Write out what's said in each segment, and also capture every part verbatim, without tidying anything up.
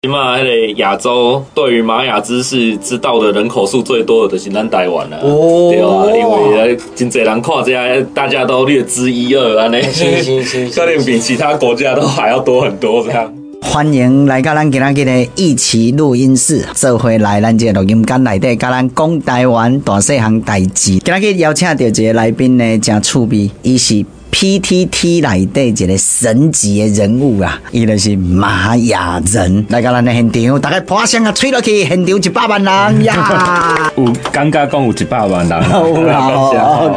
起码那个亚洲对于玛雅知识知道的人口数最多的就是咱台湾啦，哦、对啊，因为真侪人看这些，大家都略知一二安尼， 是是是， 可能比其他国家都还要多很多这样。 欢迎来到咱今仔日的一起录音室，做回来咱这个录音间内底，甲咱讲台湾大细项代志。今仔日邀请到一个来宾呢，真趣味，伊是 P T T 内底一个神级的人物啊，伊就是玛雅人。来到咱的现场，大家拍声啊，吹落去，现场一百万人呀！ 有感觉讲有一百万人， 有啦。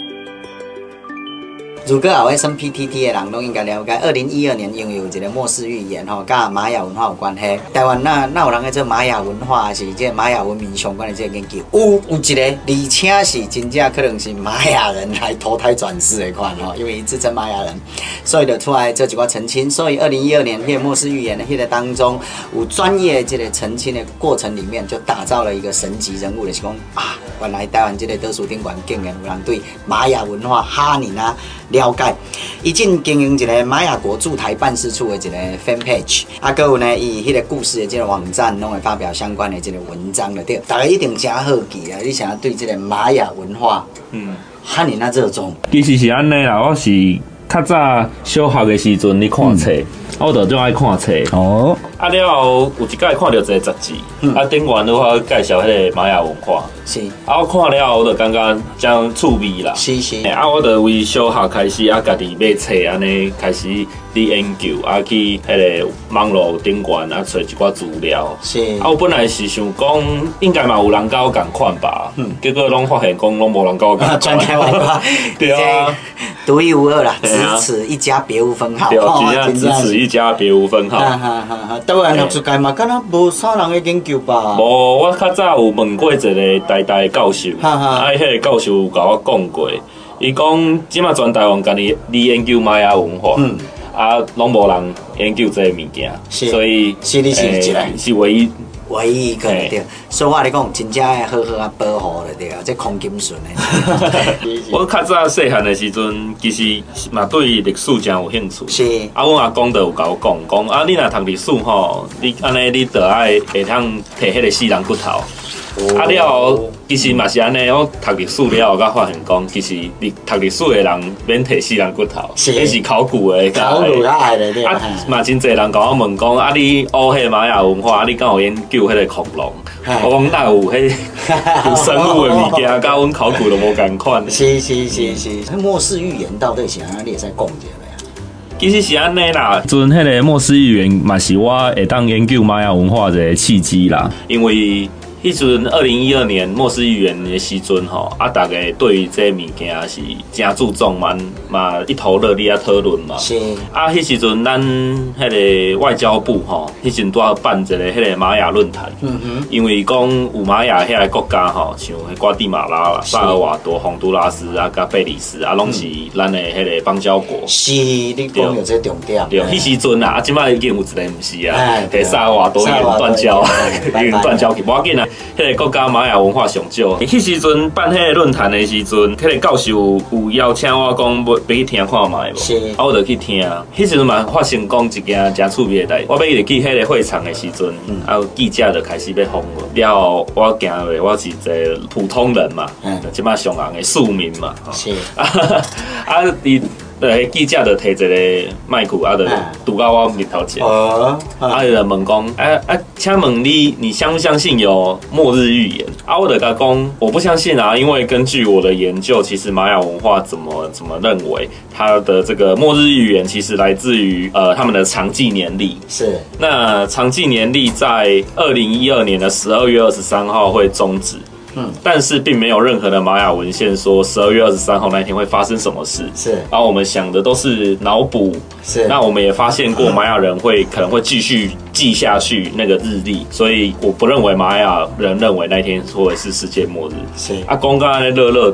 如果有生 P T T 的人，拢应该了解。二零一二年因为有一个末世预言吼，甲玛雅文化有关系。台湾那那有人在做玛雅文化，是即玛雅文明相关的这个研究。有有一个，而且是真正可能是玛雅人来投胎转世的款吼，因为自称玛雅人，所以就出来这几个澄清。所以二零一二年迄个末世预言的迄个当中，有专业这个澄清的过程里面，就打造了一个神级人物，就是讲啊，原来台湾这个德属宾馆竟然有人对玛雅文化哈尼啊了解，伊正经营一个玛雅国驻台办事处的一个 fan page， 啊，还有呢，伊迄个故事的这个网站，拢会发表相关的这个文章了，对，大家一定真好奇啊！你想要对这个玛雅文化，嗯，哈尼那热衷？ 其实是安尼啦，我是较早小学的时阵，你看册，嗯、我就最爱看册。哦，啊了后有一摆看到一个杂志，嗯、啊顶完的话介绍迄个玛雅文化。是，啊，我看了后，我就感觉真趣味啦。是是。啊，我就为小学开始啊，家己买册安尼开始去研究，啊去迄个网络顶悬啊找一寡资料。是。啊，我本来是想讲，应该嘛有人甲我共款吧。嗯。结果拢发现讲拢无人甲我共款。 转开玩笑。对啊。独一无二啦，只此一家，别无分号。 对，真正只此一家，别无分号。 哈哈哈哈！台湾学术界嘛，敢若无啥人去研究吧？ 无，我较早有问过一个台大的教授，啊，迄个教授有甲我讲过，伊讲即马全台湾家己咧研究玛雅文化，嗯、啊，拢无人研究这个物件，所以是你是一个是唯一。 唯一一个对，所以我来讲，真正要好好啊保护了对啊，这黄金笋的。 我较早细汉的时阵，其实嘛对历史真有兴趣。是。啊，阮阿公就有甲我讲，讲啊，你若读历史吼，你安尼你就爱会通摕迄个死人骨头。哦、啊了，其实嘛是安尼，我读历史了后，才发现讲，其实你读历史的人免摕死人骨头，迄是考古的。 考古较爱的对。 啊，嘛真侪人甲我问讲，啊你学迄玛雅文化，啊你敢有研究迄个恐龙？我讲哪有迄有生物的物件，甲阮考古都无共款。 是是是是，迄末世预言到底是安怎？你会使讲一下呀？ 其实是安尼啦，阵迄个末世预言嘛是我会当研究玛雅文化一个契机啦，因为。迄阵二零一二年末世预言的时阵吼，啊，大家对于这物件是真注重嘛，嘛一头热烈啊讨论嘛。是。啊，迄时阵咱迄个外交部吼，迄阵拄要办一个迄个玛雅论坛。嗯哼。因为讲有玛雅遐个国家吼，像瓜地马拉啦、萨尔瓦多、洪都拉斯啊、甲贝里斯啊，拢是咱的迄个邦交国。 是，你讲有这重点。 对，迄时阵啊，啊，即摆已经有一个毋是啊，迄萨尔瓦多已经断交，已经断交去，无要紧啊。迄个国家玛雅文化上少，迄时阵办迄个论坛的时阵，迄个教授有邀请我讲要要去听看卖无？是，啊我就去听。迄时阵嘛发生讲一件真趣味的代志，我要入去迄个会场的时阵，啊记者就开始要访问，了后我行落，我是一个普通人嘛，即摆上人的庶民嘛，是啊啊伊。对，记者就摕一个麦克，啊，就拄到我面头前，啊，就问讲，啊啊，请问你，你相不相信有末日预言？啊，我就甲讲，我不相信啊，因为根据我的研究，其实玛雅文化怎么怎么认为，它的这个末日预言其实来自于呃他们的长纪年历。是，那长纪年历在二零一二年的十二月二十三号会终止。嗯，但是并没有任何的玛雅文献说十二月二十三号那一天会发生什么事。是，然后我们想的都是脑补。是，那我们也发现过玛雅人会可能会继续记下去那个日历，所以我不认为玛雅人认为那一天会是世界末日。是，啊，公刚才热热等，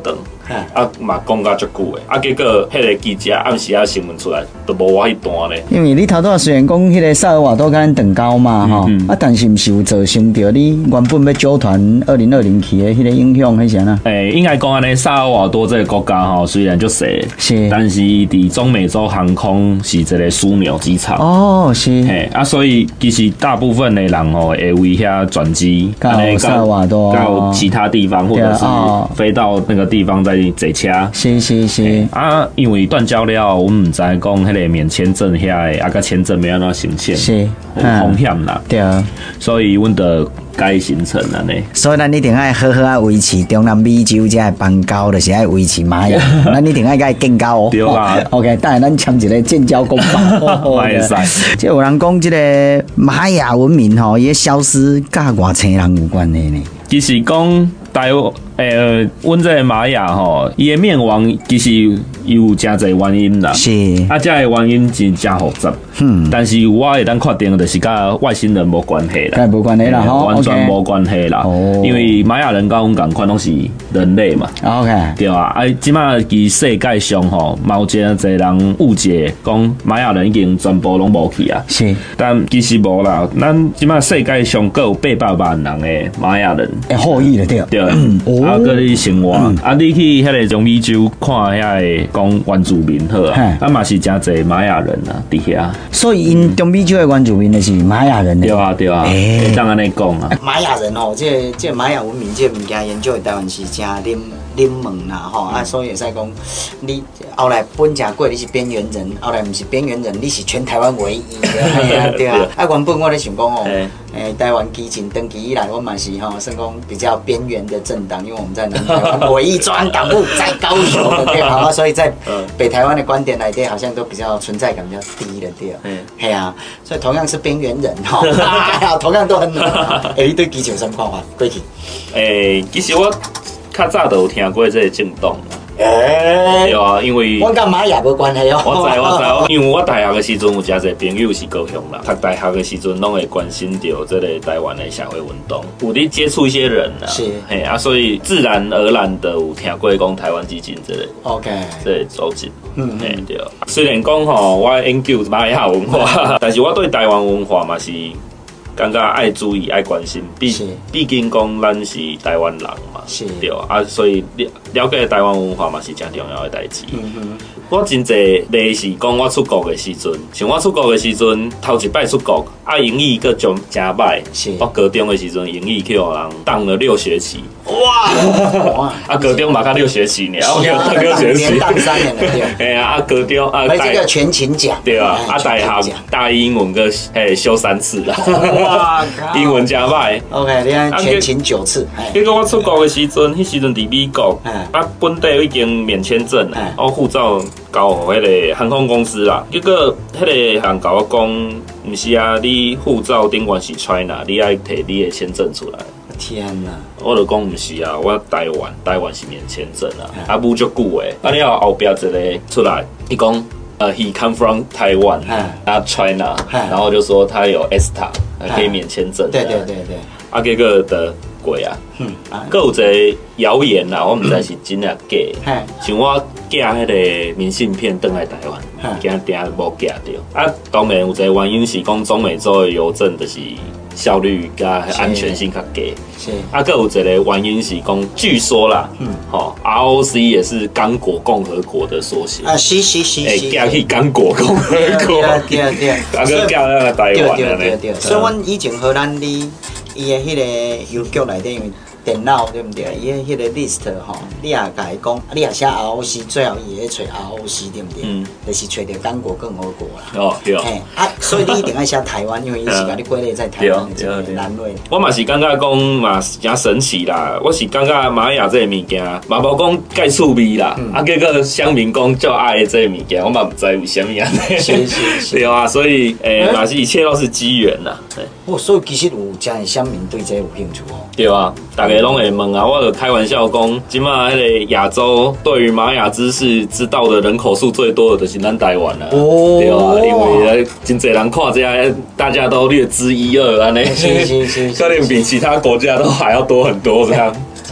啊嘛讲甲足久的，啊结果迄个记者暗时啊新闻出来，都无我迄段呢。 因为你头拄虽然讲迄个萨尔瓦多甲咱断交嘛吼，嗯嗯啊但是毋是有造成着你原本要组团二零二零去的迄个影响，迄啥呢？ 诶、欸，应该讲安尼，萨尔瓦多这个国家吼，虽然就小，是，但是伫中美洲航空是一个枢纽机场。 哦，是。 嘿，啊，所以其实大部分的人吼会为遐转机， 到萨尔瓦多， 到其他地方，或者是飞到那个地方再坐车。 是是是。 啊，因为断交了，我们唔知讲迄个免签证遐个，啊个签证要安怎呈现， 是有风险啦。 对啊， 所以阮得改行程安尼。 所以咱一定爱好好啊维持中南美洲这邦交，就是爱维持玛雅，咱一定爱甲伊建交哦。 对啦 ，OK， 等下咱签一个建交公报。 会使。 即有人讲，即个玛雅文明吼，伊消失，甲外星人有关系呢？ 其实讲台湾。诶，阮这个玛雅吼，伊的灭亡其实有真侪原因啦。 是。 啊，这个原因真真复杂。嗯。但是我会当确定，就是甲外星人无关系啦。 无关系啦，吼。 完全无关系啦。哦。因为玛雅人甲阮共款拢是人类嘛。 OK。 对啊，啊，即马伫世界上吼，有真侪人误解讲玛雅人已经全部拢无去啊。 是。 但其实无啦，咱即马世界上各有八百万人的玛雅人。 诶，后裔了对。 对。啊，搁你生活，嗯、啊，你去迄个中美洲看遐个讲原住民好啊，啊嘛是真侪玛雅人啊，伫遐。 所以因中美洲的原住民就是玛雅人。 对啊，对啊，会当安尼讲啊。 玛雅人吼，这这玛雅文明这物件研究的台湾是真冷冷门啦吼，啊，所以会使讲你后来本正过你是边缘人，后来毋是边缘人，你是全台湾唯一的，对啊，对啊。啊，原本我咧想讲哦。诶，台湾基进登记以来，我嘛是吼，算讲比较边缘的政党，因为我们在南台湾唯一专案党部在高雄，对啊，所以在北台湾的观点来对，好像都比较存在感比较低的对，嗯，系啊，所以同样是边缘人哈，同样都很冷。诶，你对基进有什么看法？过去？ 诶，其实我较早都有听过这个政党。 诶， 对啊，因为我甲玛雅无关系哦。 我知我知，我因为我大学的时阵有真侪朋友是高雄啦，读大学的时阵拢会关心到这个台湾的社会运动，有伫接触一些人啦， 是， 嘿啊，所以自然而然的有听过讲台湾基进这个 ，OK， 这个组织，嗯，嘿对。虽然讲吼，我研究玛雅文化，但是我对台湾文化嘛是。感觉爱注意、爱关心，毕毕竟讲咱是台湾人嘛，对啊，所以了了解台湾文化嘛是真重要的代志。嗯哼，我真侪例是讲我出国的时阵，像我出国的时阵，头一摆出国，啊英语个就真歹。我高中的时阵英语去互人当了六学期。哇！啊高中嘛，才六学期呢，我给当六学期， 当三年了对。 哎呀，啊高中啊， 没这个全勤奖。 对啊，啊大学大一英文个嘿修三次啦。哇！英文真歹。 OK， 你看全勤九次。 结果我出国的时阵，迄时阵伫美国，啊本地已经免签证了，我护照交互迄个航空公司啦。结果迄个人甲我讲，毋是啊，你护照顶悬是 China， 你爱摕你的签证出来。 天哪！ 我就讲毋是啊，我台湾，台湾是免签证啊，啊母足久诶。啊，了后壁一个出来，伊讲，呃 ，he come from Taiwan， 啊 China， 然后就说他有 E S T A， 可以免签证。 对对对对。 啊，结果的鬼啊，佫有一个谣言啦，我毋知是真啊假。像我寄迄个明信片转来台湾，惊定无寄到。啊，当然有一个原因是讲中美洲的邮政就是。效率加安全性较低，是啊，佫有一个原因是讲，据说啦，嗯，吼 ，R O C 也是刚果共和国的缩写啊，是是是是， 诶，寄去刚果共和国， 对对对， 啊，佫寄那个台湾对对对，所以阮以前荷兰哩，伊的迄个邮局内底因为。电脑对不对？伊个迄个 list 吼，你也甲伊讲，你也写 R O C， 最后伊会找 R O C 对不对？嗯，就是找着刚果共和国啦。哦，对。嘿，啊，所以你一定要写台湾，因为伊是甲你归类在台湾的这个栏位。 我嘛是感觉讲嘛真神奇啦，我是感觉玛雅这个物件嘛无讲介趣味啦，啊，结果乡民讲就爱这个物件，我嘛不知为什么安尼。 是是是。 对啊，所以诶嘛是一切都是机缘啦。 哦，所以其实有真的乡民对这有兴趣哦。 对啊，大家拢会问啊，我就开玩笑讲，即马迄个亚洲对于玛雅知识知道的人口数最多的就是咱台湾啦。哦，对啊，因为真侪人看这些，大家都略知一二安尼。 是是是， 可能比其他国家都还要多很多这样。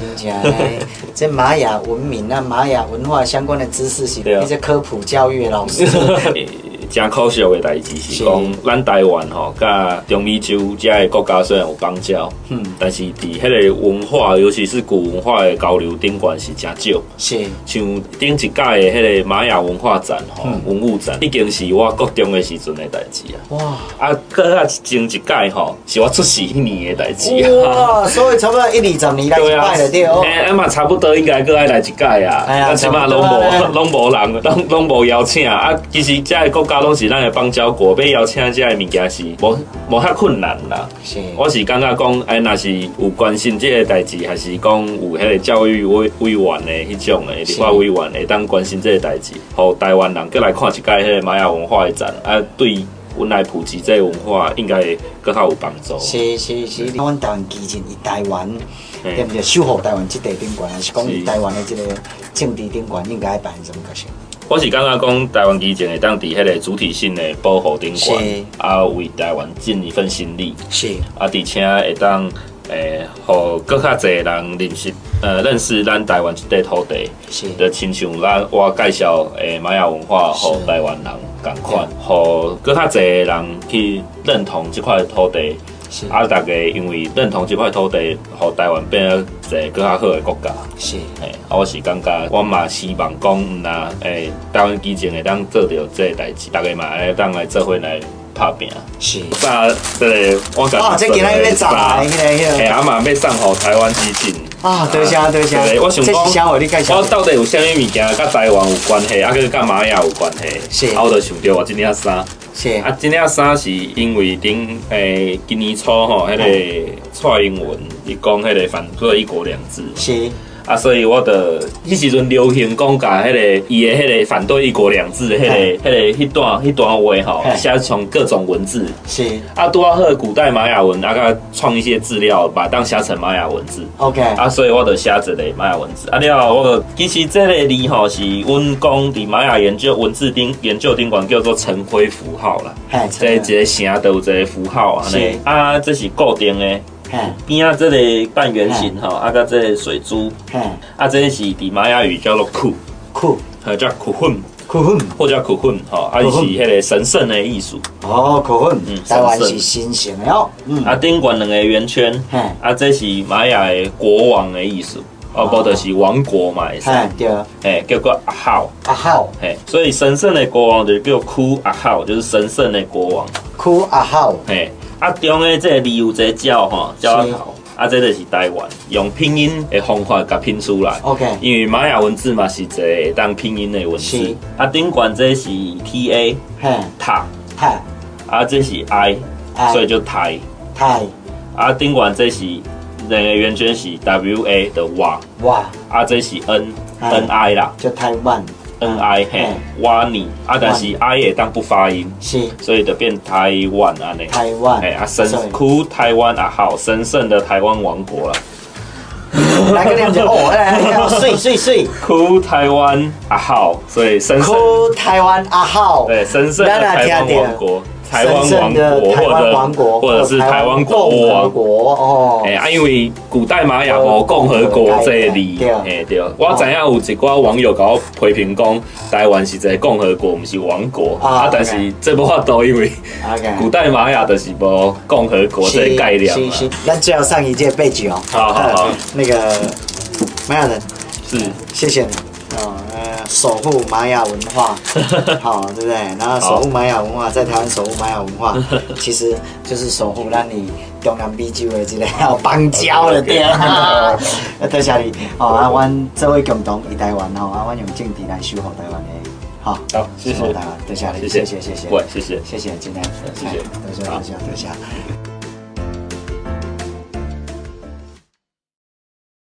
真正这玛雅文明啊，玛雅文化相关的知识是那些科普教育的老师。 真可惜的代志是讲，咱台湾吼，甲中美洲遮个国家虽然有邦交，嗯，但是伫迄个文化，尤其是古文化的交流顶悬是真少。 是， 像顶一届的迄个玛雅文化展吼，嗯、文物展，已经是我国中的时阵的代志啊。哇！啊，搁较前一届吼，是我出世迄年的代志啊。 哇！所以差不多一二十年来一摆了对哦。 哎，嘛差不多应该搁爱来一届啊。哎呀，起码拢无拢无人，拢拢无邀请啊。其实遮个国家拢是咱的邦交国，要邀请这个物件是无无遐困难啦。是，我是感觉讲，哎，若是有关心这个代志，还是讲有迄个教育委委员的迄种的立法委员会当关心这个代志，互台湾人过来看一届迄个玛雅文化的展，啊，对阮来普及这个文化应该更较有帮助。 是是是，阮台湾基进以台湾，对不对？守护台湾这地顶悬，还是讲以台湾的这个政治顶悬，应该扮演什么角色？ 我是感觉讲台湾基建会当伫迄个主体性的保护顶悬，啊为台湾尽一份心力。是，啊，而且会当诶，互更较侪人认识，呃，认识咱台湾这块土地。是，就亲像咱我介绍诶玛雅文化，互台湾人共款，互更较侪人去认同这块土地。啊，大家因为认同这块土地，互台湾变成一个更较好的国家。是，诶，啊，我是感觉，我嘛希望讲，毋若诶，台湾基建会当做到这个代志，大家嘛会当来做伙来拍拼。是，啥？这个我感觉。哦，这今仔要送来，迄个迄个。嘿，啊嘛要送互台湾基建。啊，多谢多谢。我想讲，我到底有啥物物件甲台湾有关系，啊，佮甲玛雅有关系？是。啊，我就想到我这领衫。是啊，这领衫是因为顶诶今年初吼，迄个蔡英文伊讲迄个反对一国两制。是。啊，所以我的迄时阵流行讲甲迄个伊的迄个反对一国两制的迄个迄个迄段迄段话吼，写成各种文字。是。啊，拄啊好古代玛雅文，啊，甲创一些资料，把当写成玛雅文字。OK。啊，所以我就写一个玛雅文字。啊，了后我其实这个字吼是阮讲伫玛雅研究文字顶研究顶管叫做晨晖符号啦。嘿。这一个城都有一个符号安尼。啊，这是固定的。边啊，这个半圆形吼，啊，甲这个水珠，啊，这是伫玛雅语叫做库库，或叫库混库混，或叫库混吼，啊，是迄个神圣的意思。哦，库混，嗯，台湾是神圣的哦。嗯，啊，顶管两个圆圈，啊，这是玛雅的国王的意思。哦，无就是王国嘛，会使。对。哎，叫做阿浩。阿浩。嘿，所以神圣的国王就叫库阿浩，就是神圣的国王。库阿浩。嘿。啊，中的这个字有一个鸟吼，鸟仔头，啊，这就是台湾用拼音的方法甲拼出来。OK， 因为玛雅文字嘛是一个当拼音的文字。啊，顶管这是 T A， 塔塔，啊，这是 I， 所以就台台。啊，顶管这是两个圆圈是 W A 的哇哇，啊，这是 N N I 啦，就台湾。N I 嘿，瓦尼啊，但是 I 也当不发音，是，所以就变台湾安尼。台湾，哎啊，神酷台湾啊，好神圣的台湾王国了。来个两句哦，来，水水水，酷台湾啊好，所以神圣。酷台湾啊好，对，神圣的台湾王国。台湾王国，或者或者是台湾国王哦，哎啊，因为古代玛雅无共和国这个字，哎对，我知影有一寡网友甲我批评讲，台湾是一个共和国，毋是王国啊，但是这无法度，因为古代玛雅就是无共和国这个概念嘛。是是，咱最后上一届背景哦，好好好，那个玛雅人是，谢谢你。哦，呃，守护玛雅文化，好，对不对？然后守护玛雅文化，在台湾守护玛雅文化，其实就是守护咱你中南美洲的这个邦交了，对啊。多谢你，哦，啊，阮作为共同以台湾吼，啊，阮用政治来守护台湾的，好，好，谢谢台湾，多谢你，谢谢谢谢，喂，谢谢谢谢，今天，谢谢，多谢多谢多谢。